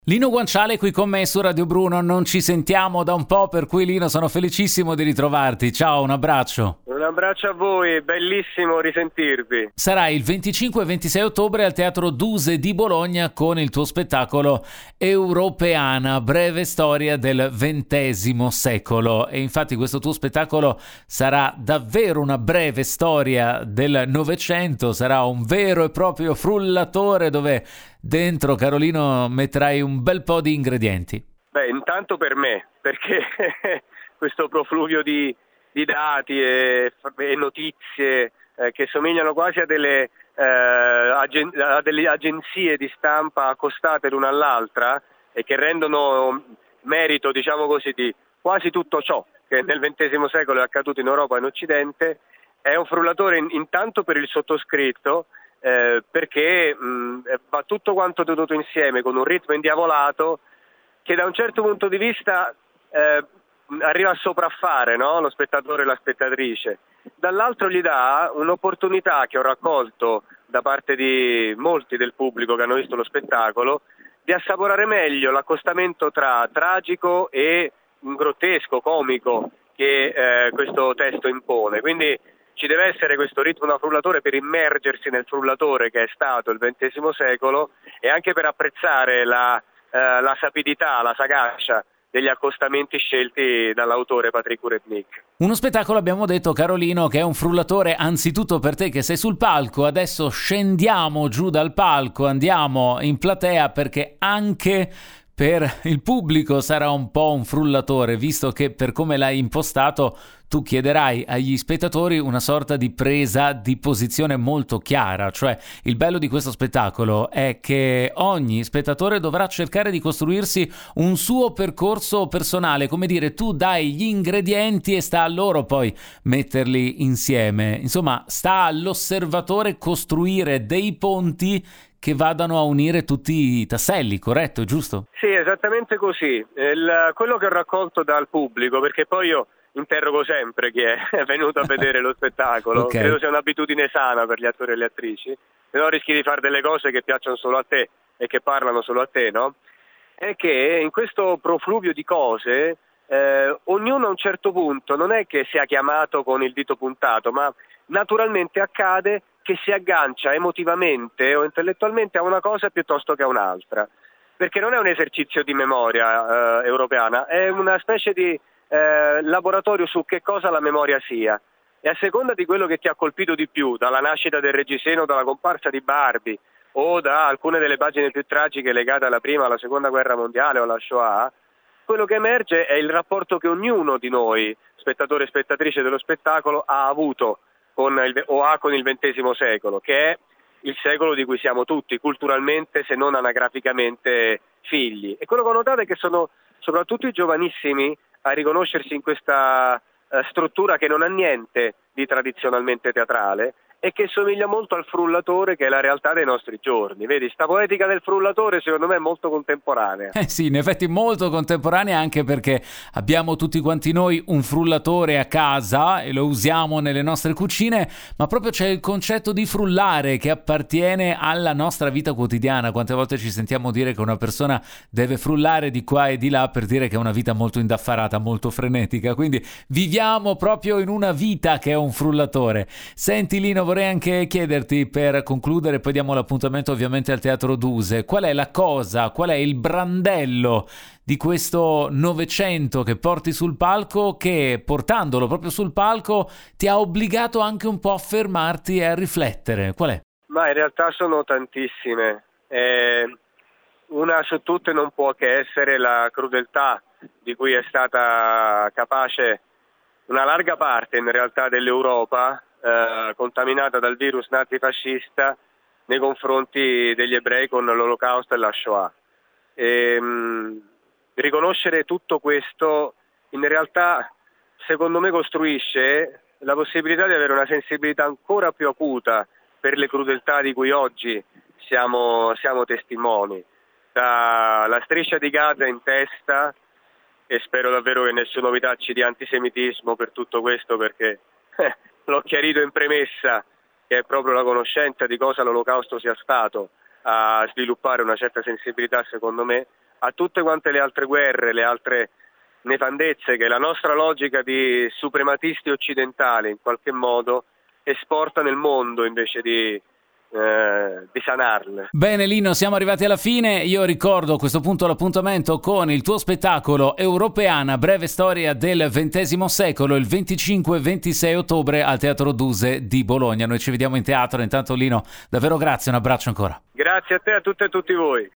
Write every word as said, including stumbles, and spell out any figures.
Lino Guanciale qui con me su Radio Bruno, non ci sentiamo da un po', per cui Lino sono felicissimo di ritrovarti, ciao, un abbraccio. Un abbraccio a voi, bellissimo risentirvi. Sarai il venticinque e ventisei ottobre al Teatro Duse di Bologna con il tuo spettacolo Europeana, breve storia del ventesimo secolo, e infatti questo tuo spettacolo sarà davvero una breve storia del Novecento, sarà un vero e proprio frullatore dove dentro, Carolino, metterai un bel po' di ingredienti. Beh, intanto per me, perché questo profluvio di, di dati e, e notizie eh, che somigliano quasi a delle, eh, agen- a delle agenzie di stampa accostate l'una all'altra e che rendono merito, diciamo così, di quasi tutto ciò che nel ventesimo secolo è accaduto in Europa e in Occidente, è un frullatore in, intanto per il sottoscritto, Eh, perché mh, va tutto quanto tenuto insieme con un ritmo indiavolato che da un certo punto di vista eh, arriva a sopraffare, no? Lo spettatore e la spettatrice. Dall'altro gli dà un'opportunità che ho raccolto da parte di molti del pubblico che hanno visto lo spettacolo di assaporare meglio l'accostamento tra tragico e grottesco, comico che eh, questo testo impone. Quindi ci deve essere questo ritmo da frullatore per immergersi nel frullatore che è stato il ventesimo secolo e anche per apprezzare la, eh, la sapidità, la sagacia degli accostamenti scelti dall'autore Patrick Urednik. Uno spettacolo, abbiamo detto, Carolino, che è un frullatore anzitutto per te che sei sul palco. Adesso scendiamo giù dal palco, andiamo in platea, perché anche per il pubblico sarà un po' un frullatore, visto che per come l'hai impostato tu chiederai agli spettatori una sorta di presa di posizione molto chiara. Cioè, il bello di questo spettacolo è che ogni spettatore dovrà cercare di costruirsi un suo percorso personale, come dire, tu dai gli ingredienti e sta a loro poi metterli insieme. Insomma, sta all'osservatore costruire dei ponti che vadano a unire tutti i tasselli, corretto, giusto? Sì, esattamente così. Il, quello che ho raccolto dal pubblico, perché poi io interrogo sempre chi è venuto a vedere lo spettacolo, Okay. Credo sia un'abitudine sana per gli attori e le attrici, se no rischi di fare delle cose che piacciono solo a te e che parlano solo a te, no? È che in questo profluvio di cose eh, ognuno a un certo punto non è che sia chiamato con il dito puntato, ma naturalmente accade che si aggancia emotivamente o intellettualmente a una cosa piuttosto che a un'altra, perché non è un esercizio di memoria eh, europeana, è una specie di eh, laboratorio su che cosa la memoria sia, e a seconda di quello che ti ha colpito di più, dalla nascita del Reggiseno, dalla comparsa di Barbie o da alcune delle pagine più tragiche legate alla prima, alla seconda guerra mondiale o alla Shoah, quello che emerge è il rapporto che ognuno di noi, spettatore e spettatrice dello spettacolo, ha avuto con il, o ha con il ventesimo secolo, che è il secolo di cui siamo tutti culturalmente, se non anagraficamente, figli. E quello che ho notato è che sono soprattutto i giovanissimi a riconoscersi in questa eh, struttura che non ha niente di tradizionalmente teatrale e che somiglia molto al frullatore, che è la realtà dei nostri giorni. Vedi, sta poetica del frullatore secondo me è molto contemporanea. Eh sì, in effetti molto contemporanea, anche perché abbiamo tutti quanti noi un frullatore a casa e lo usiamo nelle nostre cucine, ma proprio c'è il concetto di frullare che appartiene alla nostra vita quotidiana. Quante volte ci sentiamo dire che una persona deve frullare di qua e di là per dire che è una vita molto indaffarata, molto frenetica, quindi viviamo proprio in una vita che è un frullatore. Senti Lino, vorrei anche chiederti, per concludere, poi diamo l'appuntamento ovviamente al Teatro Duse, qual è la cosa, qual è il brandello di questo Novecento che porti sul palco, che portandolo proprio sul palco ti ha obbligato anche un po' a fermarti e a riflettere? Qual è? Ma in realtà sono tantissime. Eh, una su tutte non può che essere la crudeltà di cui è stata capace una larga parte in realtà dell'Europa, eh, contaminata dal virus nazifascista, nei confronti degli ebrei con l'Olocausto e la Shoah. E, mh, riconoscere tutto questo in realtà secondo me costruisce la possibilità di avere una sensibilità ancora più acuta per le crudeltà di cui oggi siamo, siamo testimoni. Dalla striscia di Gaza in testa, e spero davvero che nessuna novità ci dia antisemitismo per tutto questo, perché eh, l'ho chiarito in premessa, che è proprio la conoscenza di cosa l'Olocausto sia stato a sviluppare una certa sensibilità secondo me, a tutte quante le altre guerre, le altre nefandezze che la nostra logica di suprematisti occidentali in qualche modo esporta nel mondo invece di, eh, di sanarle. Bene Lino, siamo arrivati alla fine. Io ricordo a questo punto l'appuntamento con il tuo spettacolo Europeana, breve storia del ventesimo secolo, il venticinque e ventisei ottobre al Teatro Duse di Bologna. Noi ci vediamo in teatro. Intanto Lino, davvero grazie, un abbraccio ancora. Grazie a te, a tutte e tutti voi.